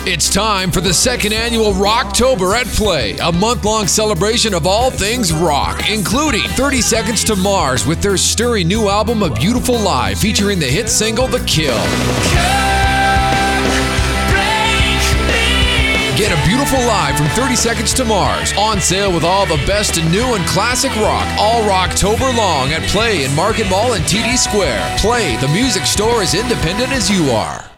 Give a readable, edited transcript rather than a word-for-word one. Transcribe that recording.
It's time for the second annual Rocktober at Play, a month-long celebration of all things rock, including 30 Seconds to Mars with their stirring new album, A Beautiful Lie, featuring the hit single, The Kill. Get A Beautiful Lie from 30 Seconds to Mars, on sale with all the best in new and classic rock, all Rocktober long at Play in Market Mall and TD Square. Play, the music store as independent as you are.